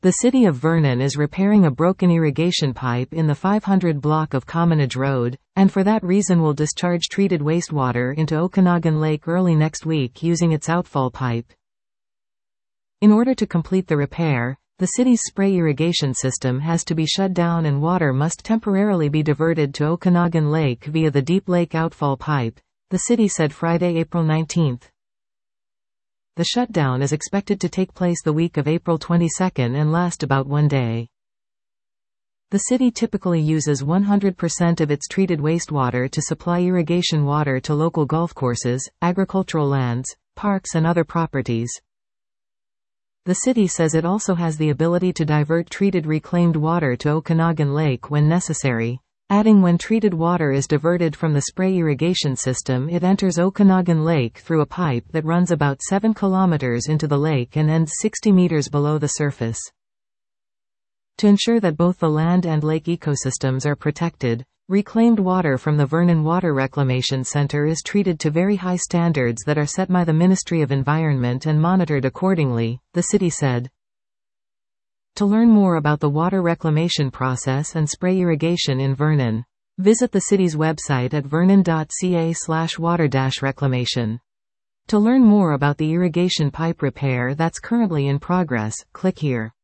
The city of Vernon is repairing a broken irrigation pipe in the 500 block of Commonage Road, and for that reason will discharge treated wastewater into Okanagan Lake early next week using its outfall pipe. In order to complete the repair, the city's spray irrigation system has to be shut down and water must temporarily be diverted to Okanagan Lake via the Deep Lake outfall pipe, the city said Friday, April 19. The shutdown is expected to take place the week of April 22 and last about 1 day. The city typically uses 100% of its treated wastewater to supply irrigation water to local golf courses, agricultural lands, parks and other properties. The city says it also has the ability to divert treated reclaimed water to Okanagan Lake when necessary, adding when treated water is diverted from the spray irrigation system it enters Okanagan Lake through a pipe that runs about 7 kilometers into the lake and ends 60 meters below the surface. To ensure that both the land and lake ecosystems are protected, reclaimed water from the Vernon Water Reclamation Center is treated to very high standards that are set by the Ministry of Environment and monitored accordingly, the city said. To learn more about the water reclamation process and spray irrigation in Vernon, visit the city's website at vernon.ca/water-reclamation. To learn more about the irrigation pipe repair that's currently in progress, click here.